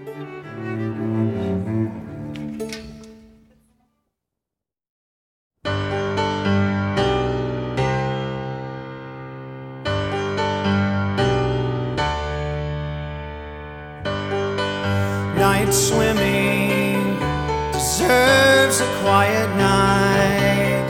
Night swimming deserves a quiet night.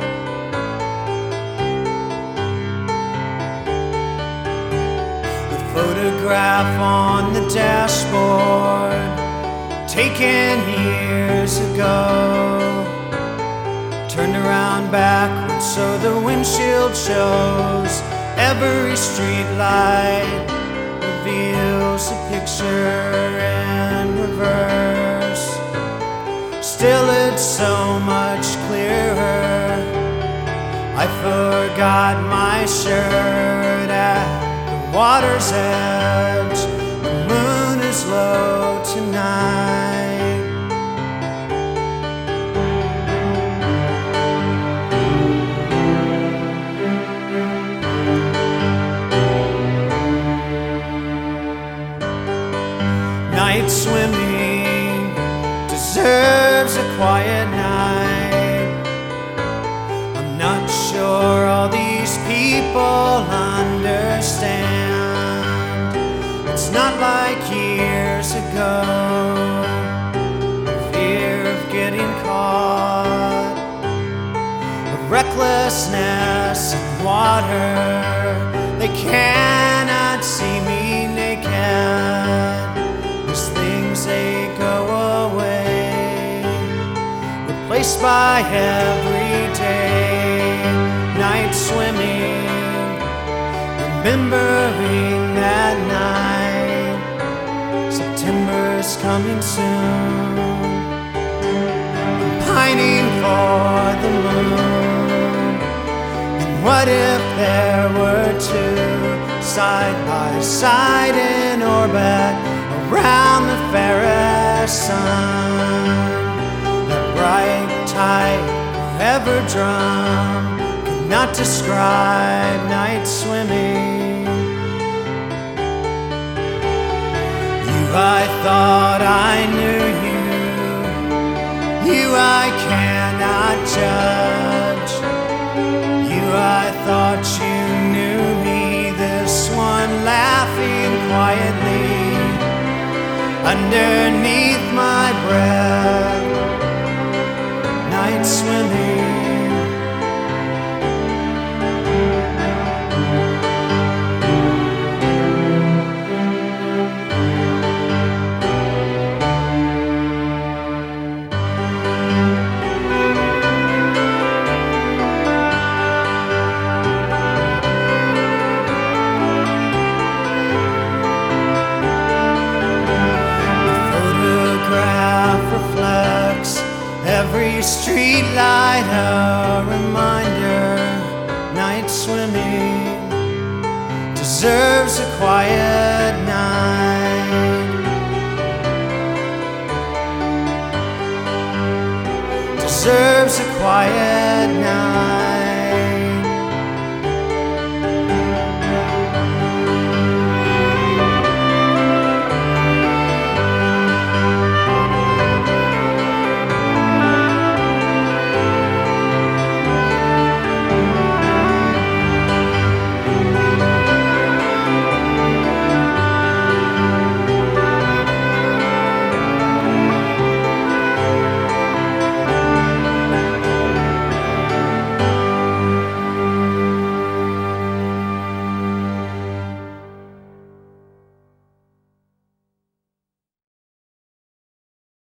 The photograph on the dashboard, taken years ago, turned around backwards so the windshield shows. Every street light reveals a picture in reverse. Still it's so much clearer. I forgot my shirt at the water's edge. The moon is low tonight. Night swimming deserves a quiet night. I'm not sure all these people understand. It's not like years ago, the fear of getting caught, of recklessness in water. They cannot see me naked. Things they go away, replaced by everyday. Night swimming, remembering that night. September's coming soon. I'm pining for the moon. And what if there were two, side by side in orbit, around the fairest sun? That bright, tight, forever drum cannot describe night swimming. You, I thought I knew you. You, I cannot judge. You, I thought you knew me. This one laughing quietly underneath my breath. Night swimming. Every street light a reminder. Night swimming deserves a quiet night. Deserves a quiet night.